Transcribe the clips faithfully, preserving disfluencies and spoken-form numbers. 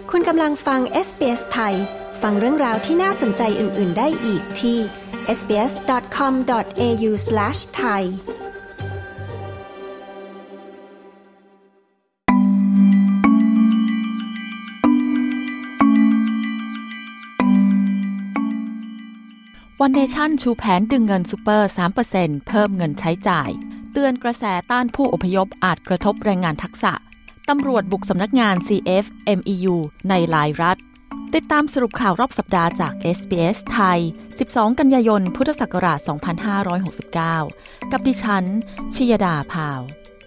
คุณกำลังฟัง เอส บี เอส ไทยฟังเรื่องราวที่น่าสนใจอื่นๆได้อีกที่ เอส บี เอส ดอท คอม ดอท เอ ยู สแลช ไทยวันเนชั่นชูแผนดึงเงินซูเปอร์ สามเปอร์เซ็นต์ เพิ่มเงินใช้จ่ายเตือนกระแสต้านผู้อพยพอาจกระทบแรงงานทักษะตำรวจบุกสำนักงาน ซี เอฟ เอ็ม อี ยู ในหลายรัฐติดตามสรุปข่าวรอบสัปดาห์จาก เอส บี เอส ไทย สิบสอง กันยายน พุทธศักราช สองพันห้าร้อยหกสิบเก้า กับดิฉันชยดาพาว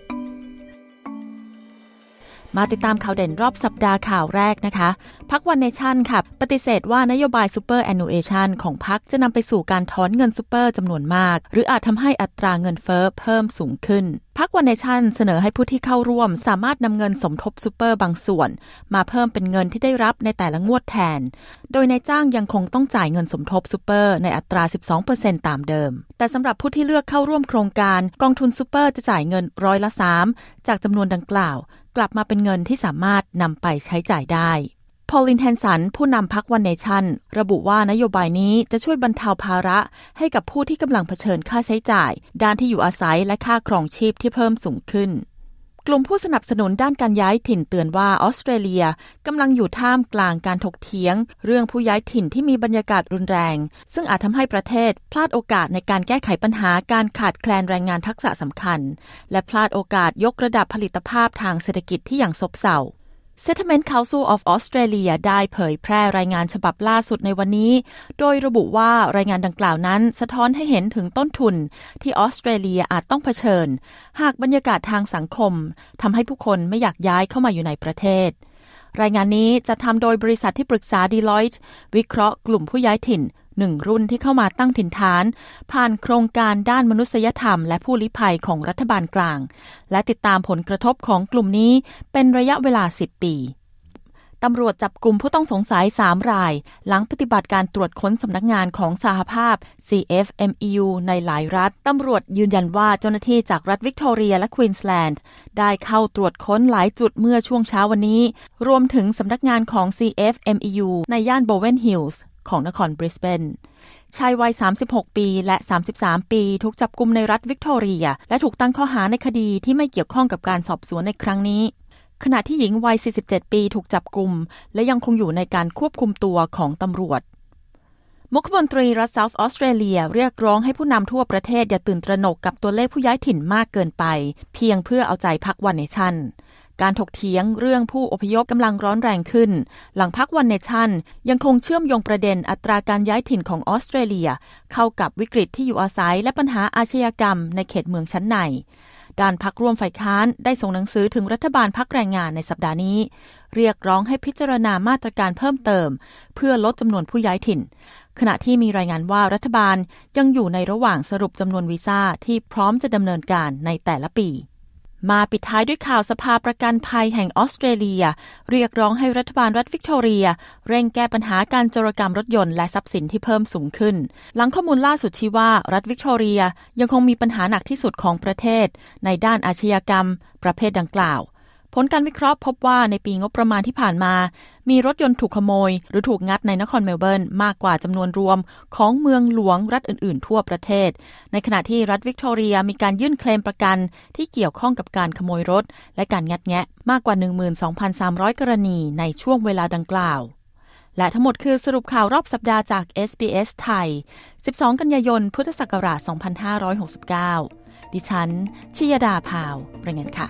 มาติดตามข่าวเด่นรอบสัปดาห์ข่าวแรกนะคะพรรควันเนชั่นค่ะปฏิเสธว่านโยบายซูเปอร์แอนนูเอชันของพรรคจะนำไปสู่การถอนเงินซูเปอร์จำนวนมากหรืออาจทำให้อัตราเงินเฟ้อเพิ่มสูงขึ้นพรรควันเนชั่นเสนอให้ผู้ที่เข้าร่วมสามารถนำเงินสมทบซูเปอร์บางส่วนมาเพิ่มเป็นเงินที่ได้รับในแต่ละงวดแทนโดยนายจ้างยังคงต้องจ่ายเงินสมทบซูเปอร์ในอัตรา สิบสองเปอร์เซ็นต์ ตามเดิมแต่สำหรับผู้ที่เลือกเข้าร่วมโครงการกองทุนซูเปอร์จะจ่ายเงินร้อยละสามจากจำนวนดังกล่าวกลับมาเป็นเงินที่สามารถนำไปใช้จ่ายได้พอลลินแฮนสันผู้นำพรรควันเนชั่นระบุว่านโยบายนี้จะช่วยบรรเทาภาระให้กับผู้ที่กำลังเผชิญค่าใช้จ่ายด้านที่อยู่อาศัยและค่าครองชีพที่เพิ่มสูงขึ้นกลุ่มผู้สนับสนุนด้านการย้ายถิ่นเตือนว่าออสเตรเลียกำลังอยู่ท่ามกลางการถกเถียงเรื่องผู้ย้ายถิ่นที่มีบรรยากาศรุนแรงซึ่งอาจทำให้ประเทศพลาดโอกาสในการแก้ไขปัญหาการขาดแคลนแรงงานทักษะสำคัญและพลาดโอกาสยกระดับผลิตภาพทางเศรษฐกิจที่ยังซบเซาSettlement Council of Australia ได้เผยแพร่รายงานฉบับล่าสุดในวันนี้โดยระบุว่ารายงานดังกล่าวนั้นสะท้อนให้เห็นถึงต้นทุนที่ออสเตรเลียอาจต้องเผชิญหากบรรยากาศทางสังคมทำให้ผู้คนไม่อยากย้ายเข้ามาอยู่ในประเทศรายงานนี้จะทำโดยบริษัทที่ปรึกษา Deloitte วิเคราะห์กลุ่มผู้ย้ายถิ่นหนึ่งรุ่นที่เข้ามาตั้งถิ่นฐานผ่านโครงการด้านมนุษยธรรมและผู้ลี้ภัยของรัฐบาลกลางและติดตามผลกระทบของกลุ่มนี้เป็นระยะเวลาสิบปีตำรวจจับกลุ่มผู้ต้องสงสัยสามรายหลังปฏิบัติการตรวจค้นสำนักงานของสหภาพ ซี เอฟ เอ็ม อี ยู ในหลายรัฐตำรวจยืนยันว่าเจ้าหน้าที่จากรัฐวิกตอเรียและควีนสแลนด์ได้เข้าตรวจค้นหลายจุดเมื่อช่วงเช้าวันนี้รวมถึงสำนักงานของ ซี เอฟ เอ็ม อี ยู ในย่านโบเวนฮิลส์ของนครบริสเบนชายวัยสามสิบหกปีและสามสิบสามปีถูกจับกุมในรัฐวิกตอเรียและถูกตั้งข้อหาในคดีที่ไม่เกี่ยวข้องกับการสอบสวนในครั้งนี้ขณะที่หญิงวัยสี่สิบเจ็ดปีถูกจับกุมและยังคงอยู่ในการควบคุมตัวของตำรวจมุขมนตรีรัฐเซาท์ออสเตรเลียเรียกร้องให้ผู้นำทั่วประเทศอย่าตื่นตระหนกกับตัวเลขผู้ย้ายถิ่นมากเกินไปเพียงเพื่อเอาใจพรรควันเนชั่นการถกเถียงเรื่องผู้อพยพกำลังร้อนแรงขึ้นหลังพรรควันเนชั่นยังคงเชื่อมโยงประเด็นอัตราการย้ายถิ่นของออสเตรเลียเข้ากับวิกฤตที่อยู่อาศัยและปัญหาอาชญากรรมในเขตเมืองชั้นในด้านพรรคร่วมฝ่ายค้านได้ส่งหนังสือถึงรัฐบาลพรรคแรงงานในสัปดาห์นี้เรียกร้องให้พิจารณามาตรการเพิ่มเติมเพื่อลดจำนวนผู้ย้ายถิ่นขณะที่มีรายงานว่ารัฐบาลยังอยู่ในระหว่างสรุปจำนวนวีซ่าที่พร้อมจะดำเนินการในแต่ละปีมาปิดท้ายด้วยข่าวสภาประกันภัยแห่งออสเตรเลียเรียกร้องให้รัฐบาลรัฐวิกตอเรียเร่งแก้ปัญหาการโจรกรรมรถยนต์และทรัพย์สินที่เพิ่มสูงขึ้นหลังข้อมูลล่าสุดชี้ว่ารัฐวิกตอเรียยังคงมีปัญหาหนักที่สุดของประเทศในด้านอาชญากรรมประเภทดังกล่าวผลการวิเคราะห์พบว่าในปีงบประมาณที่ผ่านมามีรถยนต์ถูกขโมยหรือถูกงัดในนครเมลเบิร์นมากกว่าจำนวนรวมของเมืองหลวงรัฐอื่นๆทั่วประเทศในขณะที่รัฐวิกตอเรียมีการยื่นเคลมประกันที่เกี่ยวข้องกับการขโมยรถและการงัดแงะมากกว่า หนึ่งหมื่นสองพันสามร้อย กรณีในช่วงเวลาดังกล่าวและทั้งหมดคือสรุปข่าวรอบสัปดาห์จาก เอส บี เอส ไทย สิบสอง กันยายน พุทธศักราช สองพันห้าร้อยหกสิบเก้า ดิฉันชยดาพาวรายงานค่ะ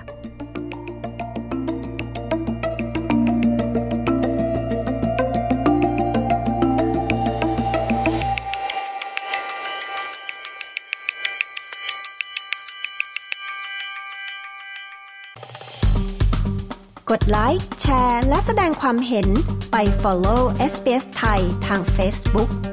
กดไลค์แชร์และแสดงความเห็นไป follow เอส บี เอส ไทยทาง Facebook